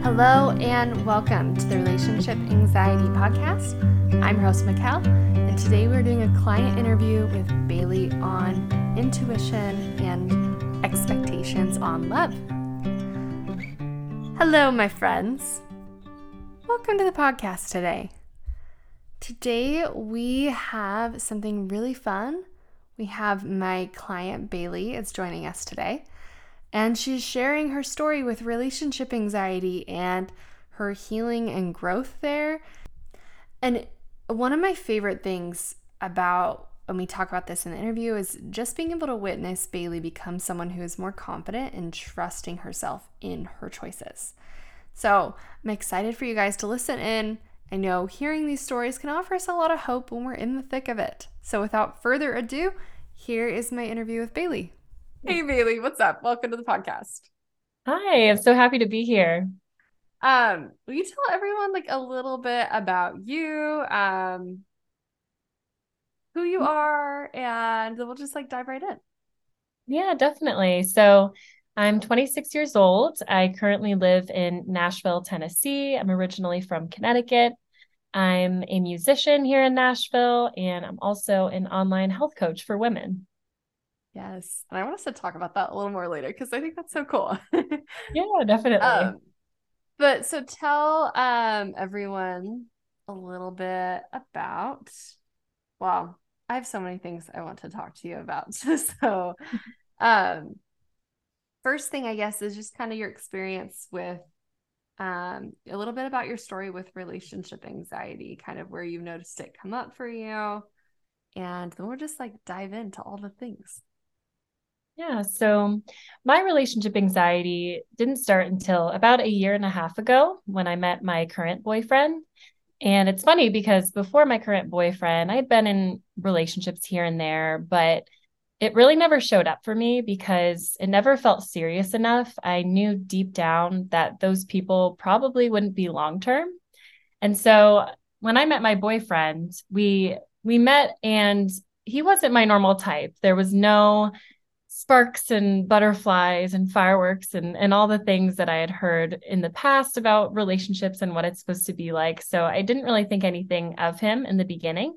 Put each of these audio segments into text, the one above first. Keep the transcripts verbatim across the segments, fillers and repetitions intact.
Hello and welcome to the Relationship Anxiety Podcast. I'm your host, Mikkel, and today we're doing a client interview with Bailey on intuition and expectations on love. Hello, my friends. Welcome to the podcast today. Today we have something really fun. We have my client, Bailey, is joining us today. And she's sharing her story with relationship anxiety and her healing and growth there. And one of my favorite things about when we talk about this in the interview is just being able to witness Bailey become someone who is more confident and trusting herself in her choices. So I'm excited for you guys to listen in. I know hearing these stories can offer us a lot of hope when we're in the thick of it. So without further ado, here is my interview with Bailey. Hey, Bailey, what's up? Welcome to the podcast. Hi, I'm so happy to be here. Um, will you tell everyone like a little bit about you, um, who you are, and we'll just like dive right in. Yeah, definitely. So I'm twenty-six years old. I currently live in Nashville, Tennessee. I'm originally from Connecticut. I'm a musician here in Nashville, and I'm also an online health coach for women. Yes, and I want us to talk about that a little more later because I think that's so cool. Yeah, definitely. um, but so tell um everyone a little bit about, well, I have so many things I want to talk to you about. So, um, first thing I guess is just kind of your experience with um a little bit about your story with relationship anxiety, kind of where you've noticed it come up for you, and then we'll just like dive into all the things. Yeah, so my relationship anxiety didn't start until about a year and a half ago when I met my current boyfriend. And it's funny because before my current boyfriend, I had been in relationships here and there, but it really never showed up for me because it never felt serious enough. I knew deep down that those people probably wouldn't be long term. And so when I met my boyfriend, we we met and he wasn't my normal type. There was no sparks and butterflies and fireworks and and all the things that I had heard in the past about relationships and what it's supposed to be like. So I didn't really think anything of him in the beginning.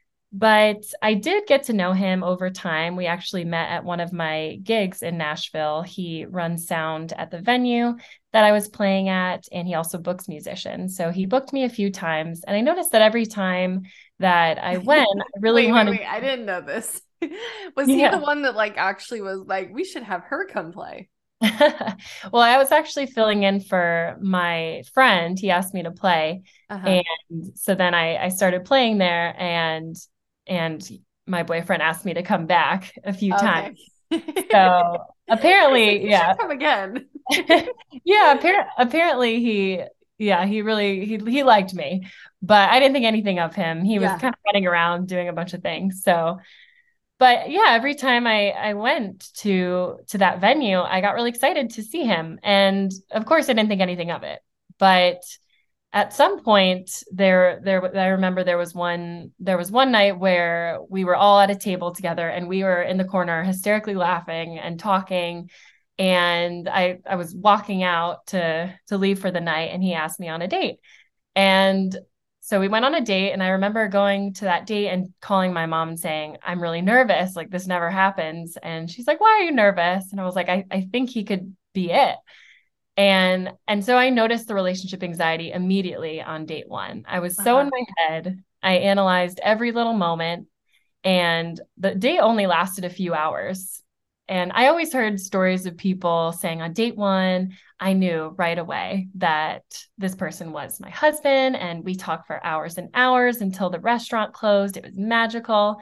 But I did get to know him over time. We actually met at one of my gigs in Nashville. He runs sound at the venue that I was playing at, and he also books musicians. So he booked me a few times. And I noticed that every time that I went, I really Wait, wait, wanted, wait. I didn't know this. Was he the yeah. one that like actually was like, we should have her come play? Well, I was actually filling in for my friend. He asked me to play. Uh-huh. And so then I, I started playing there and and my boyfriend asked me to come back a few times. Okay. So He's like, apparently, you should yeah. come again. Yeah, appar- apparently he yeah, he really he he liked me, but I didn't think anything of him. He was Yeah. kind of running around doing a bunch of things. So but yeah, every time I I went to to that venue, I got really excited to see him. And of course, I didn't think anything of it. But at some point there there I remember there was one there was one night where we were all at a table together and we were in the corner hysterically laughing and talking. And I I was walking out to to leave for the night and he asked me on a date. And so we went on a date, and I remember going to that date and calling my mom and saying, I'm really nervous. Like, this never happens. And she's like, why are you nervous? And I was like, I, I think he could be it. And and so I noticed the relationship anxiety immediately on date one. I was so in Uh-huh. my head. I analyzed every little moment, and the date only lasted a few hours. And I always heard stories of people saying on date one, I knew right away that this person was my husband. And we talked for hours and hours until the restaurant closed. It was magical.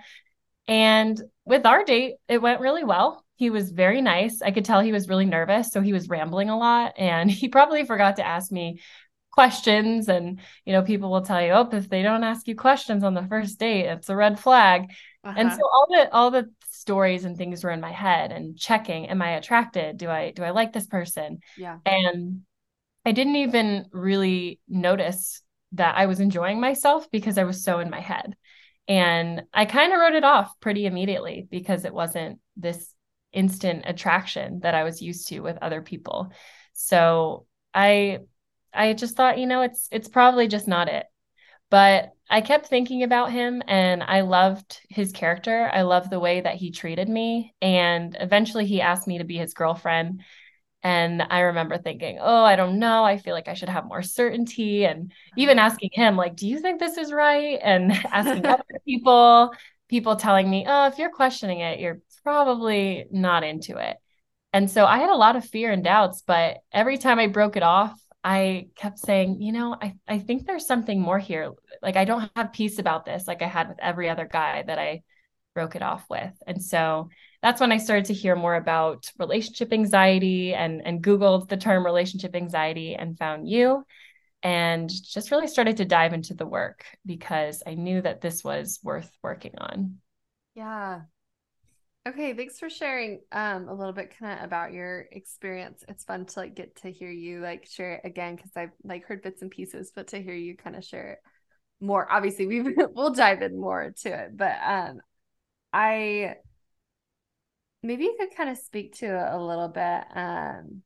And with our date, it went really well. He was very nice. I could tell he was really nervous. So he was rambling a lot. And he probably forgot to ask me questions. And, you know, people will tell you, oh, if they don't ask you questions on the first date, it's a red flag. And so Uh-huh. all the all the stories and things were in my head and checking, am I attracted? Do I do I like this person? Yeah. And I didn't even really notice that I was enjoying myself because I was so in my head. And I kind of wrote it off pretty immediately because it wasn't this instant attraction that I was used to with other people. So I I just thought, you know, it's it's probably just not it. But I kept thinking about him and I loved his character. I loved the way that he treated me. And eventually he asked me to be his girlfriend. And I remember thinking, oh, I don't know. I feel like I should have more certainty. And even asking him, like, do you think this is right? And asking other people, people telling me, oh, if you're questioning it, you're probably not into it. And so I had a lot of fear and doubts, but every time I broke it off, I kept saying, you know, I, I think there's something more here. Like, I don't have peace about this, like I had with every other guy that I broke it off with. And so that's when I started to hear more about relationship anxiety and, and Googled the term relationship anxiety and found you and just really started to dive into the work because I knew that this was worth working on. Yeah. Okay, thanks for sharing um a little bit kind of about your experience. It's fun to like get to hear you like share it again because I've like heard bits and pieces, but to hear you kind of share it more. Obviously, we we'll dive in more to it, but um I maybe you could kind of speak to it a little bit um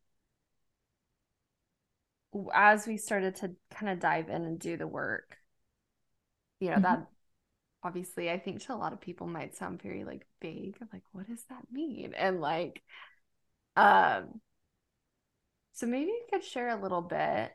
as we started to kind of dive in and do the work. You know, Mhm. that obviously I think to a lot of people might sound very like vague of like what does that mean? And like um so maybe you could share a little bit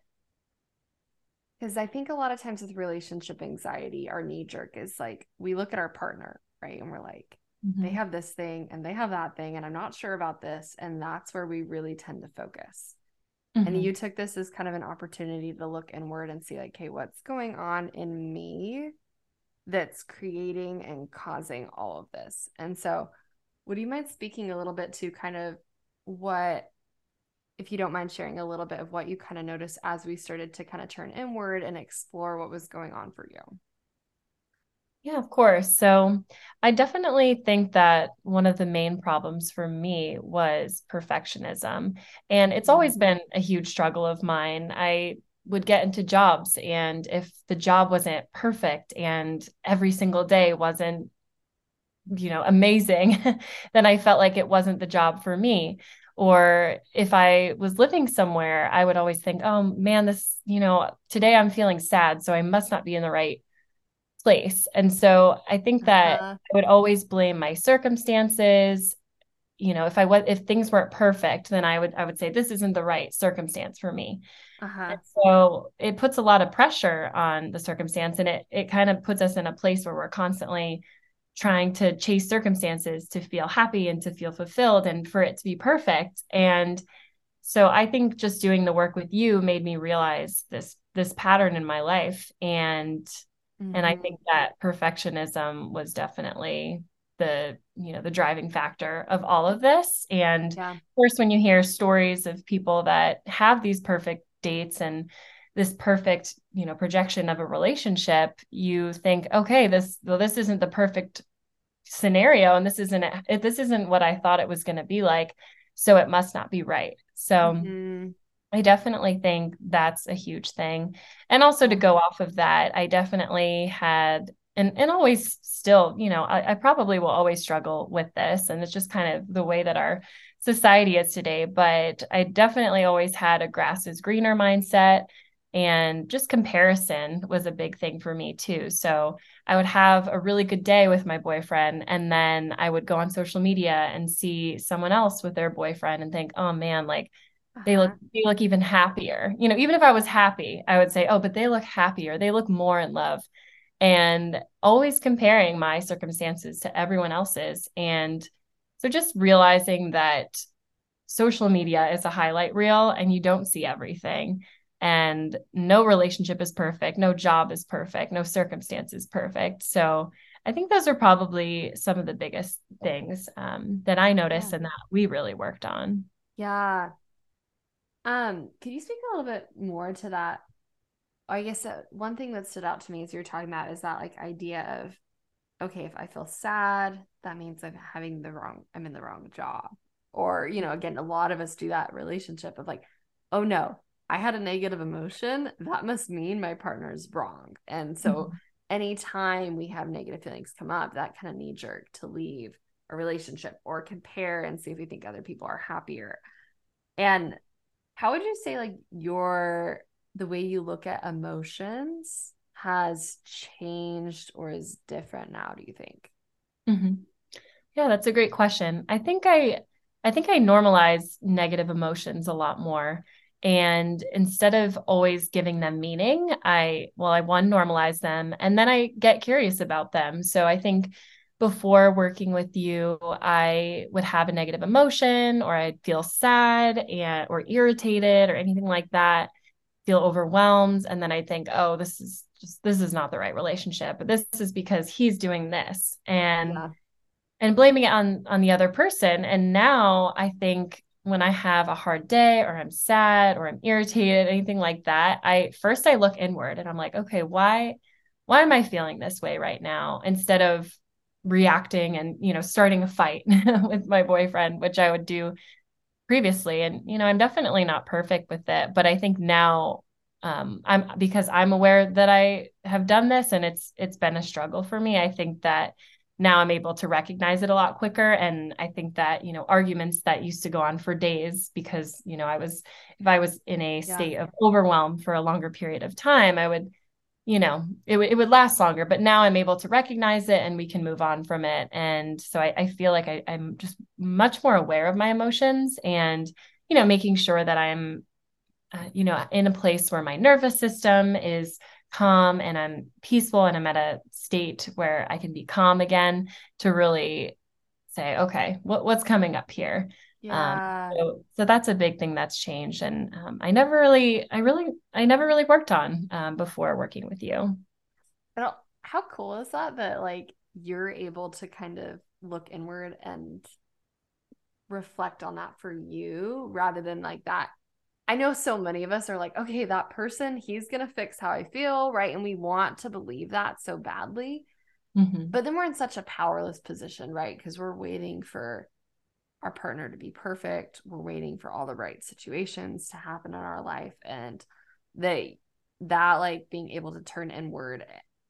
because I think a lot of times with relationship anxiety, our knee jerk is like we look at our partner, right? And we're like, they Mhm. have this thing and they have that thing, and I'm not sure about this. And that's where we really tend to focus. And Mhm. you took this as kind of an opportunity to look inward and see, like, hey, what's going on in me that's creating and causing all of this? And so, would you mind speaking a little bit to kind of what if you don't mind sharing a little bit of what you kind of noticed as we started to kind of turn inward and explore what was going on for you. Yeah, of course. So I definitely think that one of the main problems for me was perfectionism. And it's Mm. always been a huge struggle of mine. I would get into jobs, and if the job wasn't perfect and every single day wasn't, you know, amazing, then I felt like it wasn't the job for me. Or if I was living somewhere, I would always think, oh man, this, you know, today I'm feeling sad, so I must not be in the right place. And so I think that Uh-huh. I would always blame my circumstances. You know, if I was if things weren't perfect, then I would I would say this isn't the right circumstance for me. Uh-huh. And so it puts a lot of pressure on the circumstance, and it it kind of puts us in a place where we're constantly trying to chase circumstances to feel happy and to feel fulfilled and for it to be perfect. And so I think just doing the work with you made me realize this this pattern in my life. And and I Mm-hmm. think that perfectionism was definitely the, you know, the driving factor of all of this. And of Yeah. course, when you hear stories of people that have these perfect dates and this perfect, you know, projection of a relationship, you think, okay, this well, this isn't the perfect scenario, and this isn't it, this isn't what I thought it was going to be like, so it must not be right. So Mm-hmm. I definitely think that's a huge thing. And also to Yeah. go off of that, I definitely had and and always still, you know, I, I probably will always struggle with this. And it's just kind of the way that our society is today. But I definitely always had a grass is greener mindset. And just comparison was a big thing for me too. So I would have a really good day with my boyfriend, and then I would go on social media and see someone else with their boyfriend and think, oh man, like they look Uh-huh. they look even happier. You know, even if I was happy, I would say, "Oh, but they look happier. They look more in love." And always comparing my circumstances to everyone else's. And so just realizing that social media is a highlight reel and you don't see everything. And no relationship is perfect, no job is perfect, no circumstance is perfect. So I think those are probably some of the biggest things um, that I noticed Yeah. and that we really worked on. Yeah. Um, could you speak a little bit more to that? I guess uh, one thing that stood out to me as you're talking about is that like idea of okay, if I feel sad, that means I'm having the wrong, I'm in the wrong job. Or, you know, again, a lot of us do that relationship of like, oh no, I had a negative emotion. That must mean my partner's wrong. And so Mhm. anytime we have negative feelings come up, that kind of knee jerk to leave a relationship or compare and see if we think other people are happier. And how would you say like your the way you look at emotions has changed or is different now, do you think? Mm-hmm. Yeah, that's a great question. I think I I think I normalize negative emotions a lot more. And instead of always giving them meaning, I well, I one normalize them and then I get curious about them. So I think before working with you, I would have a negative emotion or I'd feel sad and or irritated or anything like that, feel overwhelmed. And then I think, oh, this is just this is not the right relationship. But this is because he's doing this. And Yeah. and blaming it on on the other person. And now I think when I have a hard day or I'm sad or I'm irritated, anything like that, I first I look inward and I'm like, okay, why why am I feeling this way right now? Instead of reacting and, you know, starting a fight with my boyfriend, which I would do previously. And, you know, I'm definitely not perfect with it, but I think now um, I'm because I'm aware that I have done this and it's it's been a struggle for me. I think that now I'm able to recognize it a lot quicker. And I think that, you know, arguments that used to go on for days because, you know, I was if I was in a Yeah. state of overwhelm for a longer period of time, I would you know, it, w- it would last longer, but now I'm able to recognize it and we can move on from it. And so I, I feel like I, I'm just much more aware of my emotions and, you know, making sure that I'm, uh, you know, in a place where my nervous system is calm and I'm peaceful and I'm at a state where I can be calm again to really say, okay, what, what's coming up here? Um, Yeah. so, so that's a big thing that's changed. And um, I never really, I really, I never really worked on um, before working with you. And how cool is that that like you're able to kind of look inward and reflect on that for you rather than like that. I know so many of us are like, okay, that person, he's going to fix how I feel, right? And we want to believe that so badly. Mm-hmm. But then we're in such a powerless position, right? Because we're waiting for our partner to be perfect. We're waiting for all the right situations to happen in our life. And they, that like being able to turn inward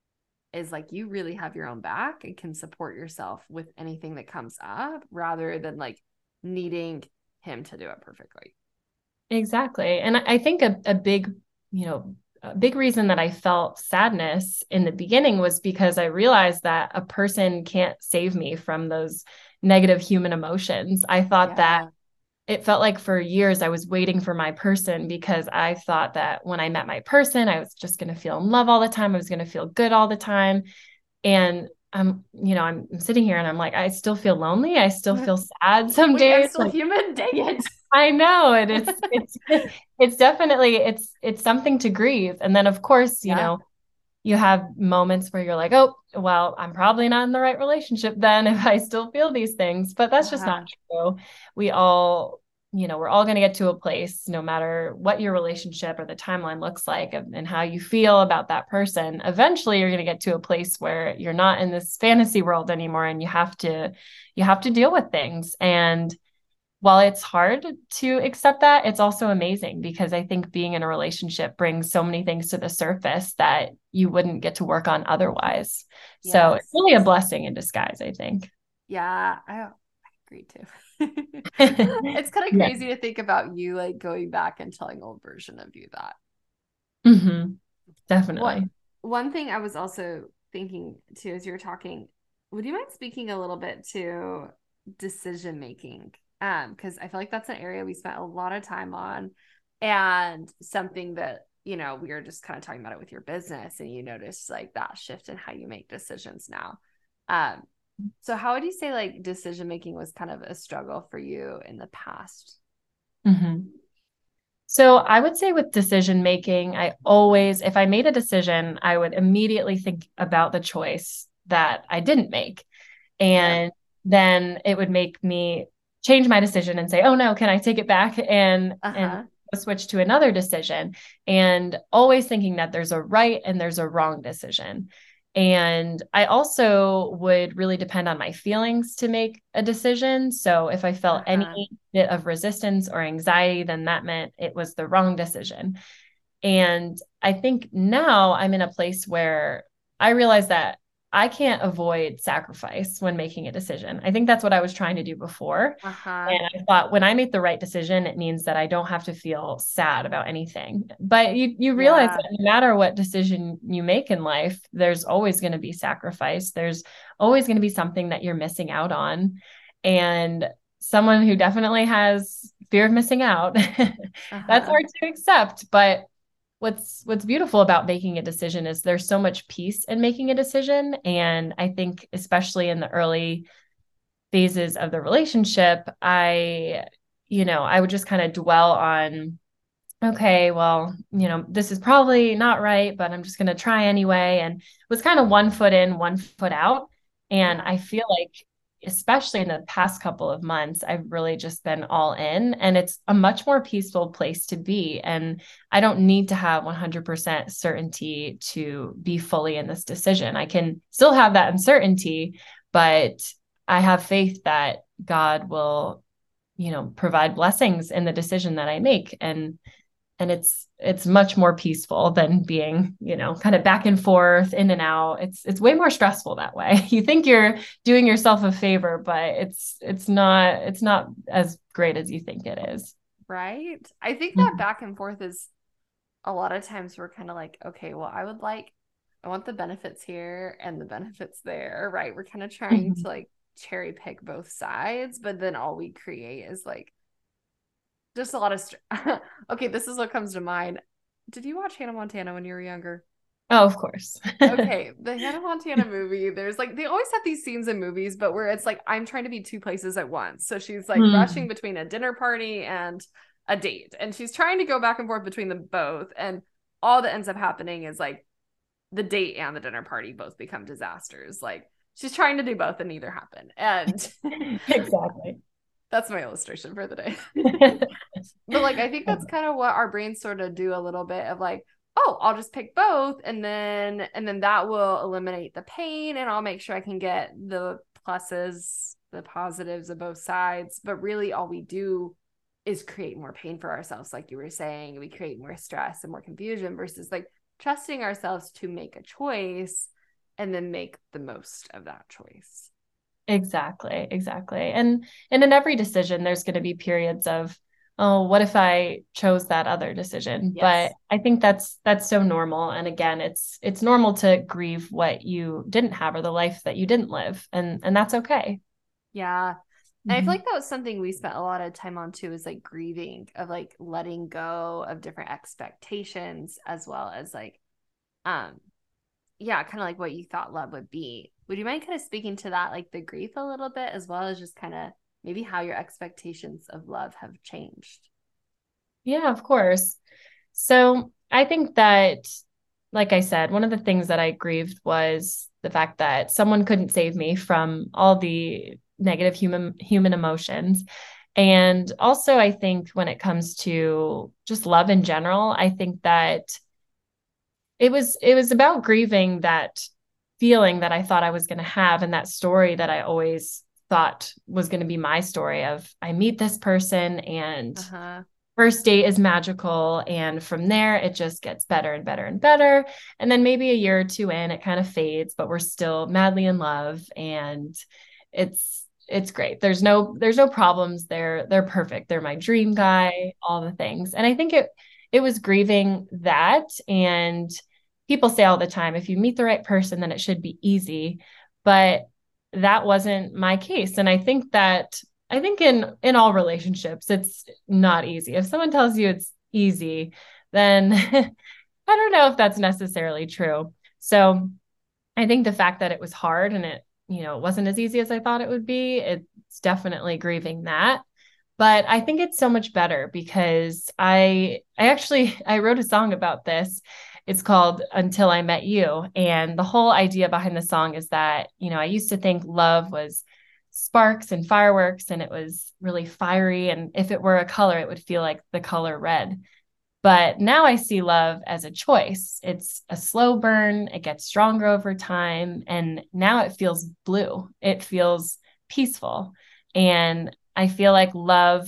is like you really have your own back and can support yourself with anything that comes up rather than like needing him to do it perfectly. Exactly. And I think a, a big, you know, a big reason that I felt sadness in the beginning was because I realized that a person can't save me from those negative human emotions. I thought that Yeah. it felt like for years I was waiting for my person because I thought that when I met my person, I was just going to feel in love all the time. I was going to feel good all the time. And I'm, you know, I'm, I'm sitting here and I'm like, I still feel lonely. I still feel sad some Wait, I'm days. still Like, human. Dang it. I know, and it's it's it's definitely it's it's something to grieve. And then of course, you Yeah. know, you have moments where you're like, oh, well, I'm probably not in the right relationship then if I still feel these things. But that's just not Uh-huh. true. We all, you know, we're all going to get to a place, no matter what your relationship or the timeline looks like and, and how you feel about that person. Eventually you're going to get to a place where you're not in this fantasy world anymore and you have to you have to deal with things. And while it's hard to accept that, it's also amazing because I think being in a relationship brings so many things to the surface that you wouldn't get to work on otherwise. So it's Yes. really a blessing in disguise, I think. Yeah. I, I agree too. It's kind of Yeah. crazy to think about you like going back and telling old version of you that. Hmm. What Definitely. one thing I was also thinking too as you were talking, would you mind speaking a little bit to decision making? Um, because I feel like that's an area we spent a lot of time on and something that, you know, we were just kind of talking about it with your business and you noticed like that shift in how you make decisions now. Um, so how would you say like decision making was kind of a struggle for you in the past? Hmm. So I would say with decision making, I always, if I made a decision, I would immediately think about the choice that I didn't make. Yep. And then it would make me change my decision and say, oh no, can I take it back and and Uh-huh. switch to another decision? And always thinking that there's a right and there's a wrong decision. And I also would really depend on my feelings to make a decision. So if I felt any Uh-huh. bit of resistance or anxiety, then that meant it was the wrong decision. And I think now I'm in a place where I realize that I can't avoid sacrifice when making a decision. I think that's what I was trying to do before. Uh-huh. And I thought when I make the right decision, it means that I don't have to feel sad about anything. But you you realize Yeah. that no matter what decision you make in life, there's always going to be sacrifice. There's always going to be something that you're missing out on. And someone who definitely has fear of missing out, that's Uh-huh. hard to accept. But what's what's beautiful about making a decision is there's so much peace in making a decision. And I think especially in the early phases of the relationship, I, you know, I would just kind of dwell on, okay, well, you know, this is probably not right, but I'm just going to try anyway. And it was kind of one foot in, one foot out. And Yeah. I feel like, especially in the past couple of months, I've really just been all in, and it's a much more peaceful place to be. And I don't need to have one hundred percent certainty to be fully in this decision. I can still have that uncertainty, but I have faith that God will, you know, provide blessings in the decision that I make. And and it's it's much more peaceful than being, you know, kind of back and forth, in and out. It's it's way more stressful that way. You think you're doing yourself a favor, but it's it's not it's not as great as you think it is. Right. I think that Mhm. back and forth is a lot of times we're kind of like, okay, well, I would like, I want the benefits here and the benefits there, right? We're kind of trying to Mhm. like cherry pick both sides, but then all we create is like just a lot of. St- okay, this is what comes to mind. Did you watch Hannah Montana when you were younger? Oh, of course. Okay, the Hannah Montana movie, there's like, they always have these scenes in movies, but where it's like, I'm trying to be two places at once. So she's like rushing Mm. between a dinner party and a date, and she's trying to go back and forth between them both. And all that ends up happening is like the date and the dinner party both become disasters. Like she's trying to do both and neither happen. And Exactly. that's my illustration for the day. But like I think that's kind of what our brains sort of do a little bit of like, oh, I'll just pick both and then and then that will eliminate the pain and I'll make sure I can get the pluses, the positives of both sides. But really all we do is create more pain for ourselves, like you were saying. We create more stress and more confusion versus like trusting ourselves to make a choice and then make the most of that choice. Exactly, exactly. And and in every decision, there's going to be periods of, oh, what if I chose that other decision? But Yes. I think that's that's so normal. And again, it's it's normal to grieve what you didn't have or the life that you didn't live. And and that's okay. Yeah. And I feel Mhm. like that was something we spent a lot of time on too, is like grieving, of like letting go of different expectations as well as like um yeah, kind of like what you thought love would be. Would you mind kind of speaking to that, like the grief a little bit, as well as just kind of maybe how your expectations of love have changed? Yeah, of course. So I think that, like I said, one of the things that I grieved was the fact that someone couldn't save me from all the negative human human emotions. And also, I think when it comes to just love in general, I think that it was it was about grieving that feeling that I thought I was going to have, and that story that I always thought was going to be my story of, I meet this person and Uh-huh. first date is magical, and from there it just gets better and better and better, and then maybe a year or two in it kind of fades, but we're still madly in love, and it's it's great. There's no there's no problems. They're they're perfect. They're my dream guy, all the things. And I think it it was grieving that. And people say all the time, if you meet the right person, then it should be easy, but that wasn't my case. And I think that I think in in all relationships, it's not easy. If someone tells you it's easy, then I don't know if that's necessarily true. So I think the fact that it was hard and it, you know, it wasn't as easy as I thought it would be, it's definitely grieving that. But I think it's so much better because I I actually I wrote a song about this. It's called Until I Met You. And the whole idea behind the song is that, you know, I used to think love was sparks and fireworks and it was really fiery. And if it were a color, it would feel like the color red. But now I see love as a choice. It's a slow burn, it gets stronger over time. And now it feels blue, it feels peaceful. And I feel like love,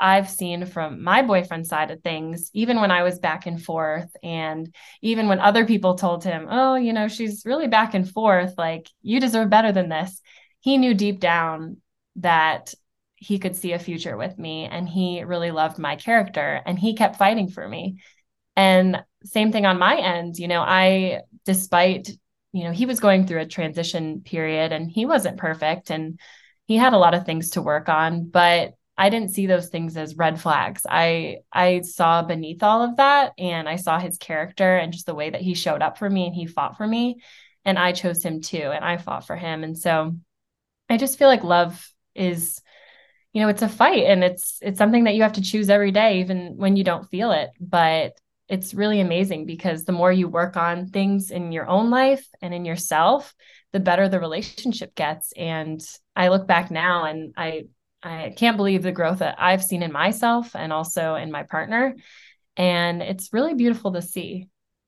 I've seen from my boyfriend's side of things, even when I was back and forth, and even when other people told him, oh, you know, she's really back and forth, like, you deserve better than this. He knew deep down that he could see a future with me, and he really loved my character, and he kept fighting for me. And same thing on my end, you know, I, despite, you know, he was going through a transition period and he wasn't perfect and he had a lot of things to work on, but I didn't see those things as red flags. I I saw beneath all of that, and I saw his character and just the way that he showed up for me and he fought for me, and I chose him too, and I fought for him. And so I just feel like love is, you know, it's a fight, and it's it's something that you have to choose every day, even when you don't feel it. But it's really amazing because the more you work on things in your own life and in yourself, the better the relationship gets. And I look back now and I I can't believe the growth that I've seen in myself and also in my partner. And it's really beautiful to see.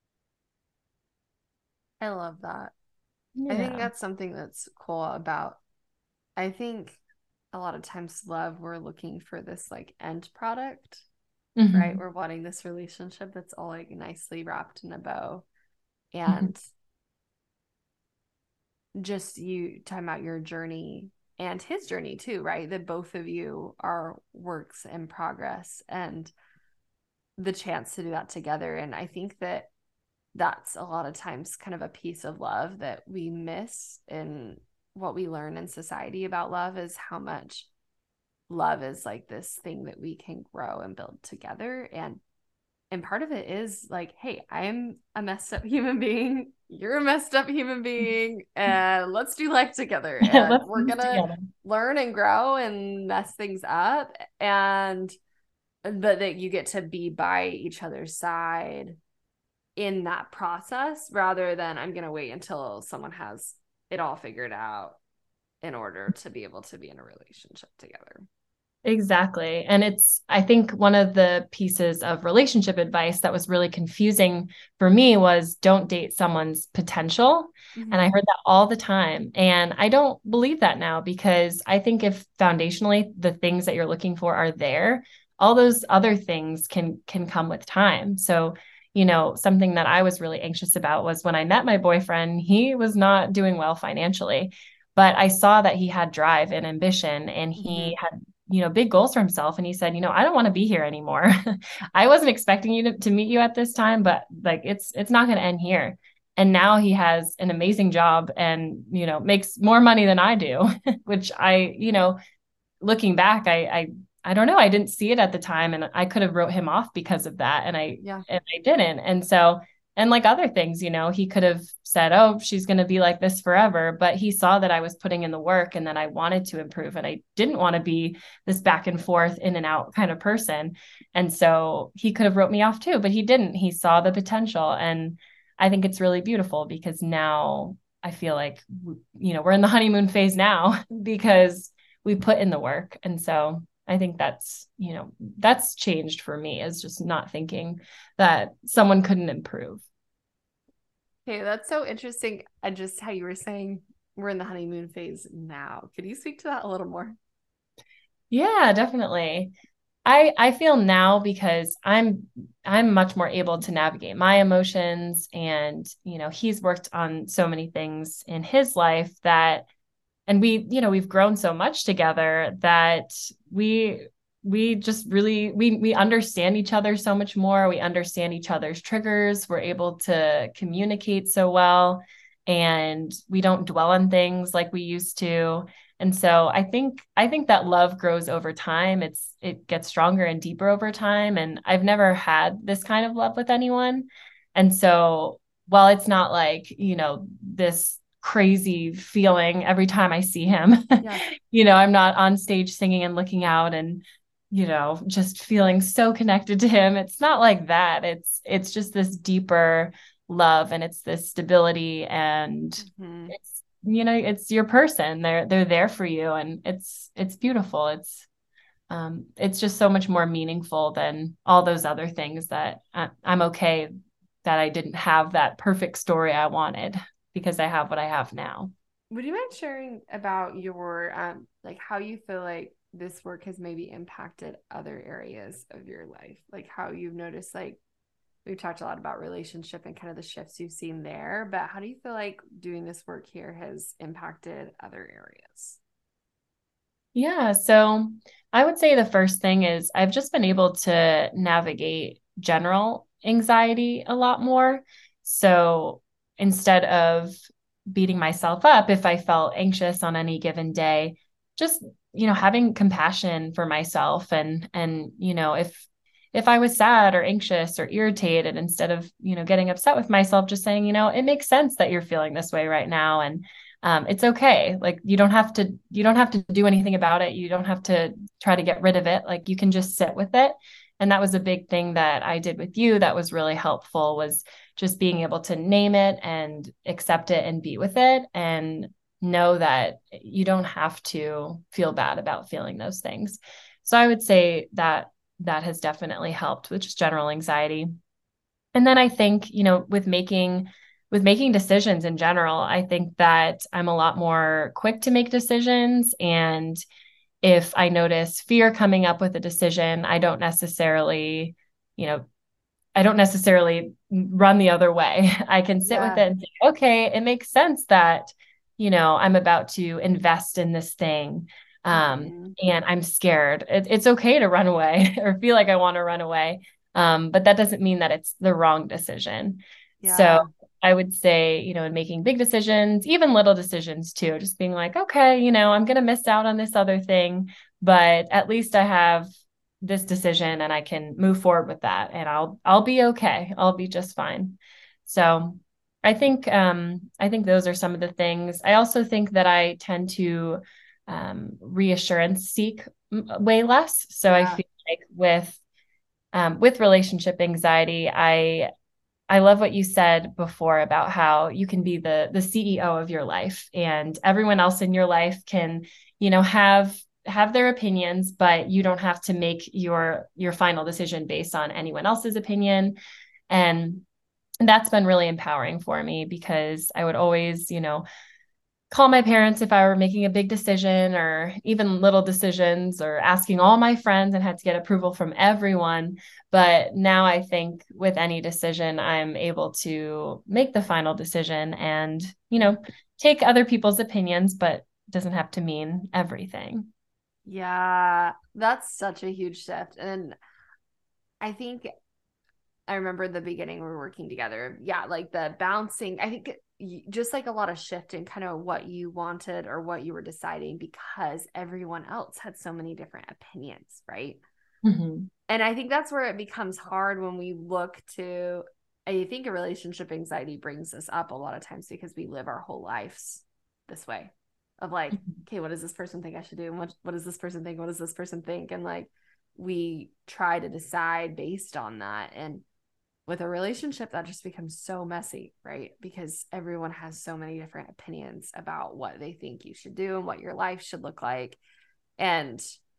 I love that. I think Yeah. that's something that's cool about, I think a lot of times love, we're looking for this like end product, right? Mm-hmm. We're wanting this relationship that's all like nicely wrapped in a bow. Mm-hmm. And just you talking about your journey and his journey too, right? That both of you are works in progress, and the chance to do that together. And I think that that's a lot of times kind of a piece of love that we miss in what we learn in society about love, is how much love is like this thing that we can grow and build together. And and part of it is like, hey, I'm a messed up human being, you're a messed up human being, and let's do life together, and Let's we're do this gonna together. learn and grow and mess things up. And but that you get to be by each other's side in that process, rather than I'm gonna wait until someone has it all figured out in order to be able to be in a relationship together. Exactly. And it's, I think one of the pieces of relationship advice that was really confusing for me was don't date someone's potential. And I Mm-hmm. heard that all the time. And I don't believe that now, because I think if foundationally the things that you're looking for are there, all those other things can can come with time. So, you know, something that I was really anxious about was when I met my boyfriend, he was not doing well financially, but I saw that he had drive and ambition, and Mm-hmm. he had, you know, big goals for himself. And he said, you know, I don't want to be here anymore. I wasn't expecting you to, to meet you at this time, but like, it's, it's not going to end here. And now he has an amazing job and, you know, makes more money than I do, which I, you know, looking back, I, I, I don't know. I didn't see it at the time, and I could have wrote him off because of that. And I, Yeah. and I didn't. And so, and like other things, you know, he could have said, oh, she's going to be like this forever. But he saw that I was putting in the work and that I wanted to improve, and I didn't want to be this back and forth in and out kind of person. And so he could have wrote me off too, but he didn't. He saw the potential. And I think it's really beautiful because now I feel like, you know, we're in the honeymoon phase now because we put in the work. And so I think that's, you know, that's changed for me, is just not thinking that someone couldn't improve. Okay, that's so interesting. And just how you were saying we're in the honeymoon phase now. Could you speak to that a little more? Yeah, definitely. I I feel now because I'm I'm much more able to navigate my emotions, and you know, he's worked on so many things in his life that, and we, you know, we've grown so much together that we we just really we we understand each other so much more. We understand each other's triggers. We're able to communicate so well, and we don't dwell on things like we used to. And so I think I think that love grows over time. It's it gets stronger and deeper over time. And I've never had this kind of love with anyone. And so while it's not like, you know, this crazy feeling every time I see him. Yeah. You know, I'm not on stage singing and looking out and, you know, just feeling so connected to him. It's not like that. It's it's just this deeper love, and it's this stability, and Mm-hmm. it's, you know, it's your person. They're they're there for you, and it's it's beautiful. It's um it's just so much more meaningful than all those other things that I, I'm okay that I didn't have that perfect story I wanted, because I have what I have now. Would you mind sharing about your um like how you feel like this work has maybe impacted other areas of your life, like how you've noticed, like we've talked a lot about relationship and kind of the shifts you've seen there, but how do you feel like doing this work here has impacted other areas? Yeah. So I would say the first thing is I've just been able to navigate general anxiety a lot more. So instead of beating myself up if I felt anxious on any given day, just, you know, having compassion for myself and, and, you know, if, if I was sad or anxious or irritated, instead of, you know, getting upset with myself, just saying, you know, it makes sense that you're feeling this way right now. And um, it's okay. Like you don't have to, you don't have to do anything about it. You don't have to try to get rid of it. Like you can just sit with it. And that was a big thing that I did with you that was really helpful, was just being able to name it and accept it and be with it and know that you don't have to feel bad about feeling those things. So I would say that that has definitely helped with just general anxiety. And then I think, you know, with making with making decisions in general, I think that I'm a lot more quick to make decisions. And if I notice fear coming up with a decision, I don't necessarily, you know, I don't necessarily run the other way. I can sit with Yeah. it and say, okay, it makes sense that, you know, I'm about to invest in this thing. Um, Mm-hmm. and I'm scared. It, it's okay to run away or feel like I want to run away. Um, but that doesn't mean that it's the wrong decision. So Yeah. I would say, you know, in making big decisions, even little decisions too, just being like, okay, you know, I'm going to miss out on this other thing, but at least I have this decision and I can move forward with that, and I'll I'll be okay. I'll be just fine. So I think um I think those are some of the things. I also think that I tend to um reassurance seek way less. So I Yeah. feel like with um with relationship anxiety, I I love what you said before about how you can be the the C E O of your life, and everyone else in your life can, you know, have have their opinions, but you don't have to make your your final decision based on anyone else's opinion. And that's been really empowering for me, because I would always, you know, call my parents if I were making a big decision or even little decisions, or asking all my friends and had to get approval from everyone. But now I think with any decision, I'm able to make the final decision and, you know, take other people's opinions, but it doesn't have to mean everything. Yeah. That's such a huge shift. And I think I remember the beginning we were working together. Yeah, like the bouncing. I think just like a lot of shift in kind of what you wanted or what you were deciding, because everyone else had so many different opinions, right? Mm-hmm. And I think that's where it becomes hard when we look to, I think a relationship anxiety brings us up a lot of times because we live our whole lives this way of like, okay, what does this person think I should do? And what, what does this person think? What does this person think? And like, we try to decide based on that. And with a relationship, that just becomes so messy, right? Because everyone has so many different opinions about what they think you should do and what your life should look like. And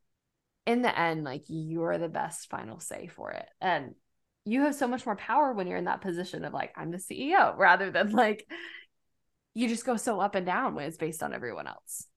in the end, like, you're the best final say for it. And you have so much more power when you're in that position of like, I'm the C E O, rather than like, you just go so up and down when it's based on everyone else.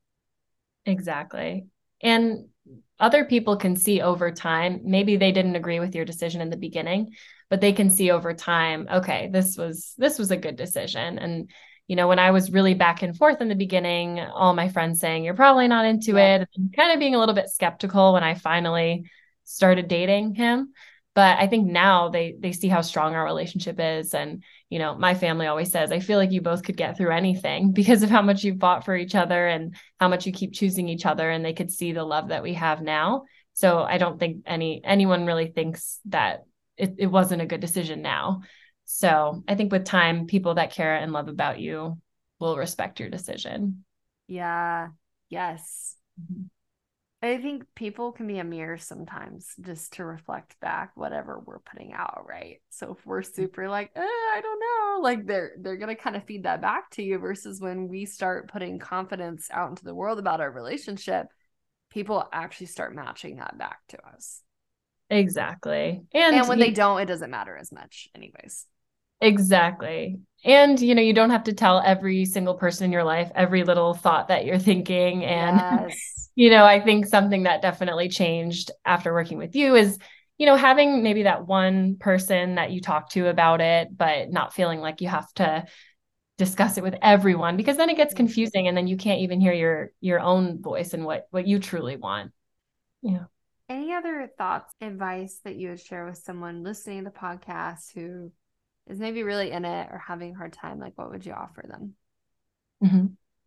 Exactly. And other people can see over time, maybe they didn't agree with your decision in the beginning, but they can see over time, okay, this was this was a good decision. And you know, when I was really back and forth in the beginning, all my friends saying you're probably not into Yep. it, and kind of being a little bit skeptical when I finally started dating him. But I think now they they see how strong our relationship is. And you know, my family always says, I feel like you both could get through anything because of how much you've fought for each other and how much you keep choosing each other, and they could see the love that we have now. So I don't think any anyone really thinks that it, it wasn't a good decision now. So I think with time, people that care and love about you will respect your decision. Yeah. Yes. Mhm. I think people can be a mirror sometimes just to reflect back whatever we're putting out, right? So if we're super like, eh, I don't know, like they're they're gonna kind of feed that back to you, versus when we start putting confidence out into the world about our relationship, people actually start matching that back to us. Exactly. And And when you they don't, it doesn't matter as much anyways. Exactly. And, you know, you don't have to tell every single person in your life every little thought that you're thinking. And, Yes. you know, I think something that definitely changed after working with you is, you know, having maybe that one person that you talk to about it, but not feeling like you have to discuss it with everyone, because then it gets Yeah. confusing and then you can't even hear your your own voice and what what you truly want. Yeah. Any other thoughts, advice that you would share with someone listening to the podcast who is maybe really in it or having a hard time? Like, what would you offer them? Mm-hmm.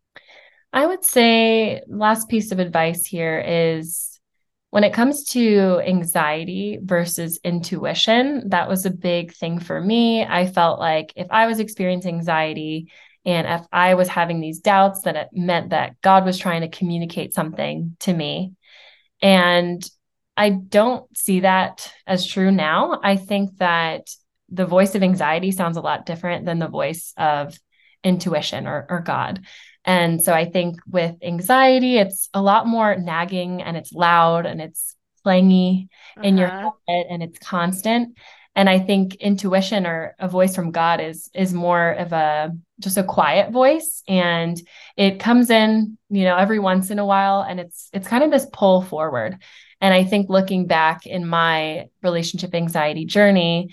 I would say last piece of advice here is when it comes to anxiety versus intuition, that was a big thing for me. I felt like if I was experiencing anxiety and if I was having these doubts, that it meant that God was trying to communicate something to me. And I don't see that as true now. I think that the voice of anxiety sounds a lot different than the voice of intuition or, or God. And so I think with anxiety, it's a lot more nagging and it's loud and it's clangy in your Uh-huh. head and it's constant. And I think intuition or a voice from God is is more of a just a quiet voice, and it comes in, you know, every once in a while, and it's it's kind of this pull forward. And I think looking back in my relationship anxiety journey,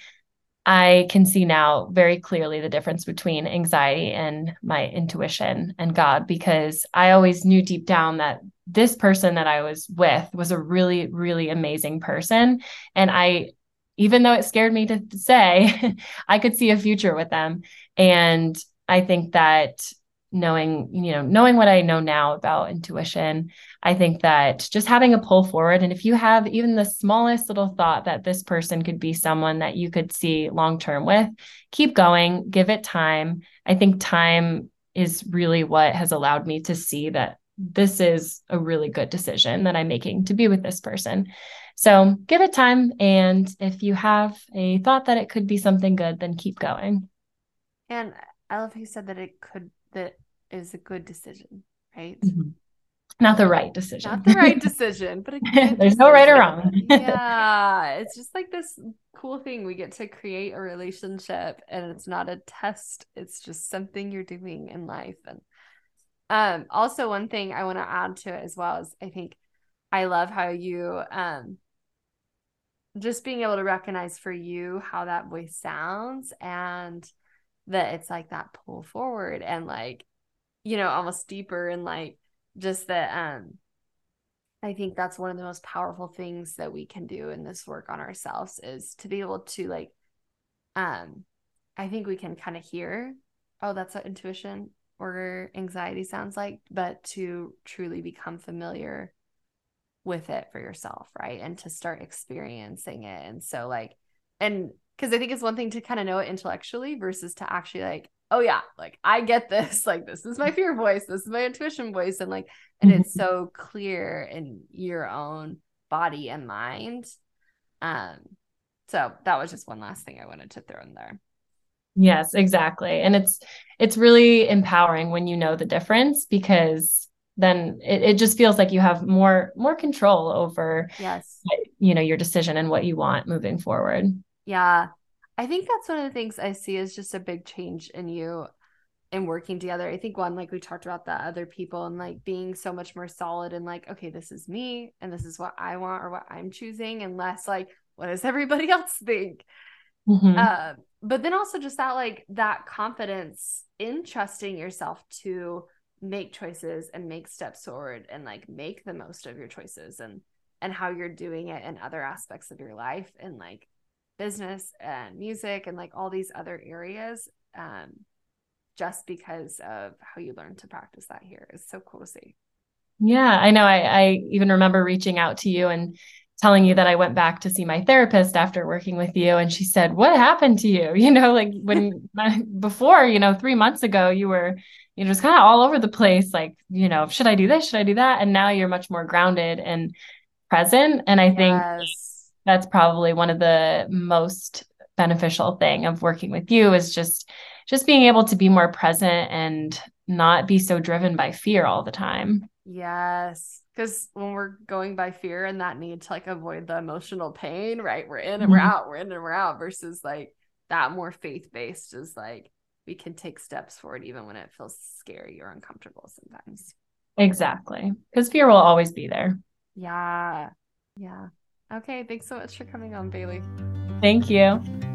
I can see now very clearly the difference between anxiety and my intuition and God, because I always knew deep down that this person that I was with was a really, really amazing person. And I, even though it scared me to say, I could see a future with them. And I think that knowing, you know, knowing what I know now about intuition, I think that just having a pull forward, and if you have even the smallest little thought that this person could be someone that you could see long term with, keep going, give it time. I think time is really what has allowed me to see that this is a really good decision that I'm making to be with this person. So give it time. And if you have a thought that it could be something good, then keep going. And I love how you said that it could, that is a good decision, right? Mhm. Not the right decision. Not the right decision, but a good There's no right or wrong. decision. Yeah. It's just like this cool thing. We get to create a relationship and it's not a test. It's just something you're doing in life. And um also one thing I want to add to it as well is I think I love how you um just being able to recognize for you how that voice sounds, and that it's like that pull forward and like, you know, almost deeper, and like just that um I think that's one of the most powerful things that we can do in this work on ourselves, is to be able to like um I think we can kind of hear, oh, that's what intuition or anxiety sounds like, but to truly become familiar with it for yourself, right? And to start experiencing it. And so like, and because I think it's one thing to kind of know it intellectually versus to actually like, oh yeah, like I get this, like this is my fear voice, this is my intuition voice, and like, and it's so clear in your own body and mind. Um, so that was just one last thing I wanted to throw in there. Yes, exactly. And it's it's really empowering when you know the difference, because then it, it just feels like you have more more control over, Yes. you know, your decision and what you want moving forward. Yeah. I think that's one of the things I see is just a big change in you and working together. I think one, like we talked about that other people and like being so much more solid and like, okay, this is me and this is what I want or what I'm choosing, and less like, what does everybody else think? Mm-hmm. Uh, but then also just that like that confidence in trusting yourself to make choices and make steps forward and like make the most of your choices, and and how you're doing it in other aspects of your life and like business and music and like all these other areas, um just because of how you learn to practice that here is so cool to see. Yeah, I know. I, I even remember reaching out to you and telling you that I went back to see my therapist after working with you. And she said, "What happened to you?" You know, like when before, you know, three months ago, you were, you know, just kind of all over the place. Like, you know, should I do this? Should I do that? And now you're much more grounded and present. And I think Yes. that's probably one of the most beneficial thing of working with you is just just being able to be more present and not be so driven by fear all the time. Yes. Because when we're going by fear and that need to like avoid the emotional pain, right? We're in and we're Mhm. out, we're in and we're out versus like that more faith-based is like, we can take steps forward even when it feels scary or uncomfortable sometimes. Exactly. Because fear will always be there. Yeah. Yeah. Okay. Thanks so much for coming on, Bailey. Thank you.